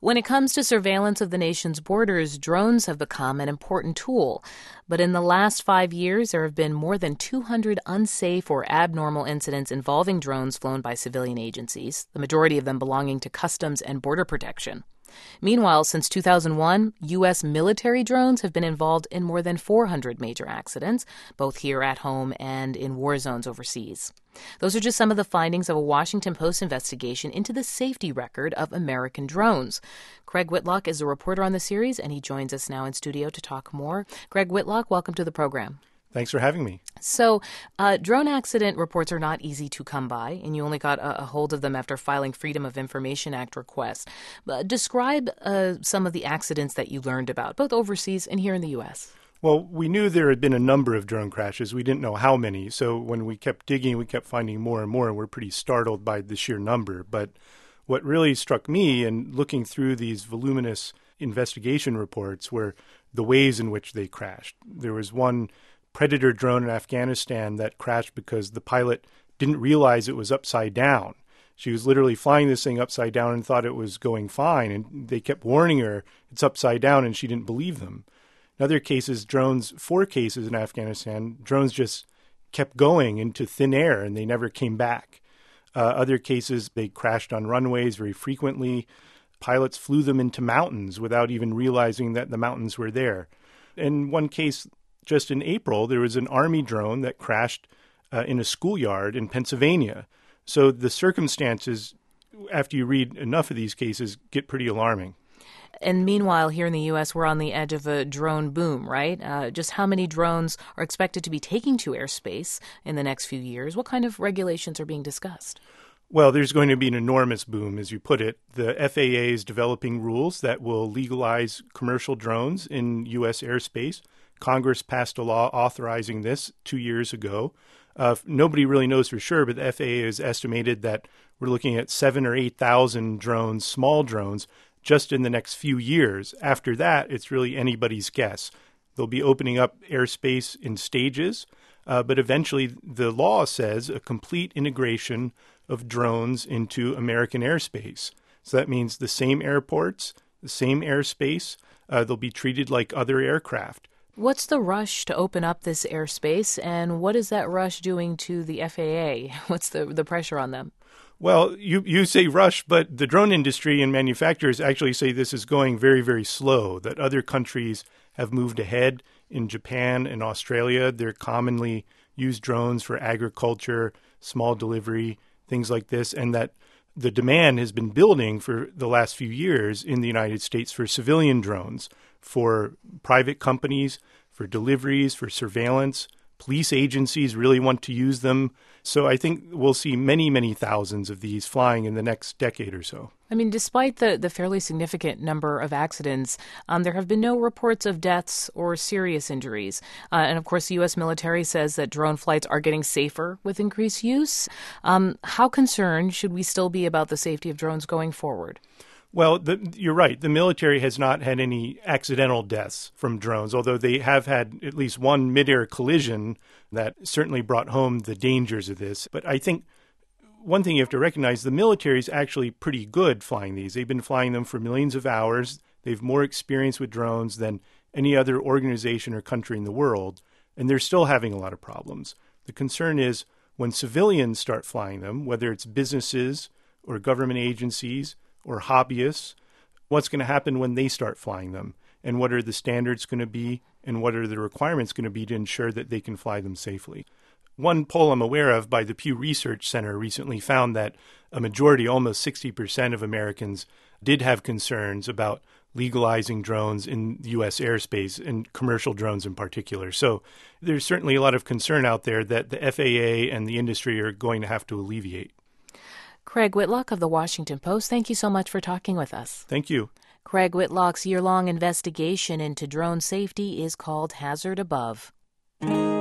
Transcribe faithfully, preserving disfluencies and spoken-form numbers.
When it comes to surveillance of the nation's borders, drones have become an important tool. But in the last five years, there have been more than two hundred unsafe or abnormal incidents involving drones flown by civilian agencies, the majority of them belonging to Customs and Border Protection. Meanwhile, since two thousand one, U S military drones have been involved in more than four hundred major accidents, both here at home and in war zones overseas. Those are just some of the findings of a Washington Post investigation into the safety record of American drones. Craig Whitlock is a reporter on the series, and he joins us now in studio to talk more. Craig Whitlock, welcome to the program. Thanks for having me. So, uh, drone accident reports are not easy to come by, and you only got a, a hold of them after filing Freedom of Information Act requests. Uh, describe uh, some of the accidents that you learned about, both overseas and here in the U S. Well, we knew there had been a number of drone crashes. We didn't know how many. So when we kept digging, we kept finding more and more, and we're pretty startled by the sheer number. But what really struck me in looking through these voluminous investigation reports were the ways in which they crashed. There was one Predator drone in Afghanistan that crashed because the pilot didn't realize it was upside down. She was literally flying this thing upside down and thought it was going fine, and they kept warning her it's upside down, and she didn't believe them. In other cases, drones, four cases in Afghanistan, drones just kept going into thin air, and they never came back. Uh, other cases, they crashed on runways very frequently. Pilots flew them into mountains without even realizing that the mountains were there. In one case, just in April, there was an Army drone that crashed uh, in a schoolyard in Pennsylvania. So the circumstances, after you read enough of these cases, get pretty alarming. And meanwhile, here in the U S, we're on the edge of a drone boom, right? Uh, just how many drones are expected to be taking to airspace in the next few years? What kind of regulations are being discussed? Well, there's going to be an enormous boom, as you put it. The F A A is developing rules that will legalize commercial drones in U S airspace. Congress passed a law authorizing this two years ago. Uh, nobody really knows for sure, but the F A A has estimated that we're looking at seven or eight thousand drones, small drones, just in the next few years. After that, it's really anybody's guess. They'll be opening up airspace in stages, uh, but eventually the law says a complete integration of drones into American airspace. So that means the same airports, the same airspace, uh, they'll be treated like other aircraft. What's the rush to open up this airspace, and what is that rush doing to the F A A? What's the, the pressure on them? Well, you, you say rush, but the drone industry and manufacturers actually say this is going very, very slow, that other countries have moved ahead. In Japan and Australia, they're commonly used drones for agriculture, small delivery, things like this, and that the demand has been building for the last few years in the United States for civilian drones, for private companies, for deliveries, for surveillance. Police agencies really want to use them. So I think we'll see many, many thousands of these flying in the next decade or so. I mean, despite the, the fairly significant number of accidents, um, there have been no reports of deaths or serious injuries. Uh, and of course, the U S military says that drone flights are getting safer with increased use. Um, how concerned should we still be about the safety of drones going forward? Well, the, you're right. The military has not had any accidental deaths from drones, although they have had at least one mid-air collision that certainly brought home the dangers of this. But I think one thing you have to recognize, the military is actually pretty good flying these. They've been flying them for millions of hours. They have more experience with drones than any other organization or country in the world, and they're still having a lot of problems. The concern is when civilians start flying them, whether it's businesses or government agencies or hobbyists, what's going to happen when they start flying them, and what are the standards going to be, and what are the requirements going to be to ensure that they can fly them safely. One poll I'm aware of by the Pew Research Center recently found that a majority, almost sixty percent of Americans, did have concerns about legalizing drones in U S airspace, and commercial drones in particular. So there's certainly a lot of concern out there that the F A A and the industry are going to have to alleviate. Craig Whitlock of The Washington Post, thank you so much for talking with us. Thank you. Craig Whitlock's year-long investigation into drone safety is called Hazard Above.